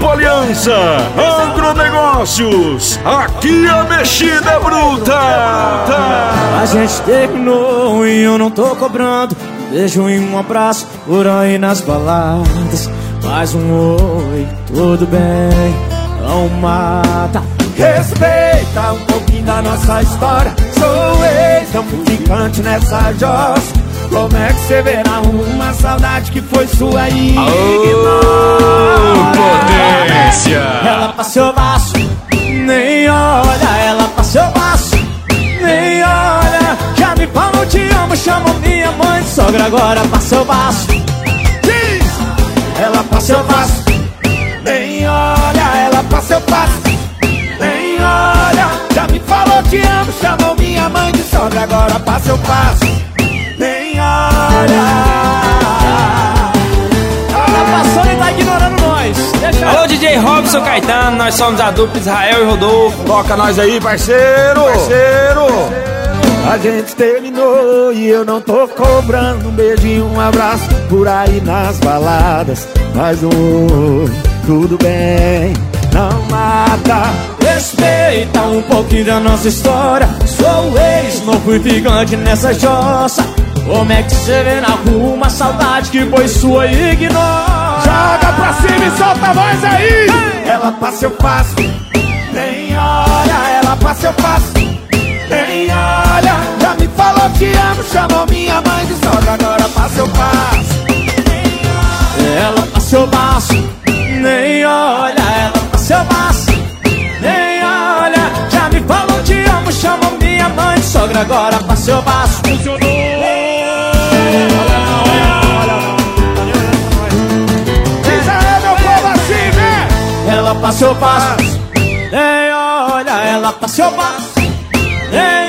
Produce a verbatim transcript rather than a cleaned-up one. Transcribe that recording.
Grupo Aliança, Agronegócios, aqui a mexida é bruta. A gente terminou e eu não tô cobrando um beijo e um abraço por aí nas baladas. Mais um oi, tudo bem, não mata. Respeita um pouquinho da nossa história. Sou ex, não fui ficante nessa jossa. Como é que você verá uma saudade que foi sua e ignora? Potência! Ela passou baixo, nem olha. Ela passou baixo, nem olha. Já me falou te amo, chamou minha mãe de sogra. Agora passou baixo. Ela passou baixo, nem olha. Ela passou baixo, nem olha. Já me falou te amo, chamou minha mãe de sogra. Agora passou baixo, nem olha. Ela passou e tá ignorando nós. Deixa... Alô, D J Robson Caetano, nós somos a dupla Israel e Rodolfo. Toca nós aí, parceiro! Parceiro! A gente terminou e eu não tô cobrando um beijo e um abraço por aí nas baladas. Mais um oi, tudo bem, não mata. Respeita um pouquinho da nossa história. Sou ex, não fui ficante nessa jossa. Como é que você vê na rua uma saudade que foi sua e ignora? Joga pra cima e solta a voz aí! Ela passa, eu passo, nem olha. Ela passa, eu passo, nem olha. Já me falou te amo, chamou minha mãe de sogra. Agora passa, eu passo, nem olha. Ela passa, eu passo, nem olha. Ela passa, eu passo, nem olha. Já me falou te amo, chamou minha mãe de sogra. Agora passa, eu passo. Funcionou! Ela passou, passo, nem olha. Ela passou, passo, nem